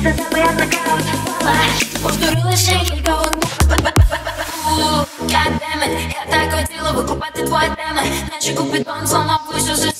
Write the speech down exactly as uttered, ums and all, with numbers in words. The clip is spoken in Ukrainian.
за тебе я нокаут впала. Повторила ще кілька одну. God damn it, я так хотіла викупати твої теми, наче Купідон зламав усю систему.